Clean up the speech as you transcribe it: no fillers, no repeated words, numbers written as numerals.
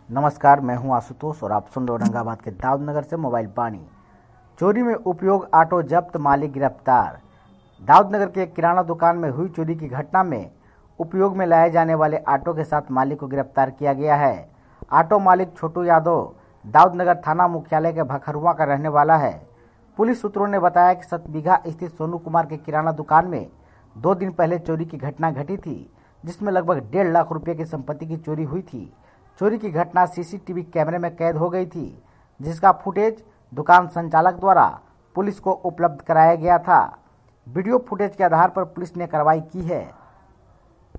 नमस्कार, मैं हूं आशुतोष और आप सुन रहे हो औरंगाबाद के दाऊदनगर से मोबाइल पानी। चोरी में उपयोग ऑटो जब्त, मालिक गिरफ्तार। दाऊदनगर के एक किराना दुकान में हुई चोरी की घटना में उपयोग में लाए जाने वाले ऑटो के साथ मालिक को गिरफ्तार किया गया है। ऑटो मालिक छोटू यादव दाऊदनगर थाना मुख्यालय के भखरुआ का रहने वाला है। पुलिस सूत्रों ने बताया कि सतबीघा स्थित सोनू कुमार के किराना दुकान में 2 दिन पहले चोरी की घटना घटी थी, जिसमें लगभग 1.5 लाख रुपए की संपत्ति की चोरी हुई थी। चोरी की घटना सीसीटीवी कैमरे में कैद हो गई थी, जिसका फुटेज दुकान संचालक द्वारा पुलिस को उपलब्ध कराया गया था। वीडियो फुटेज के आधार पर पुलिस ने कार्रवाई की है।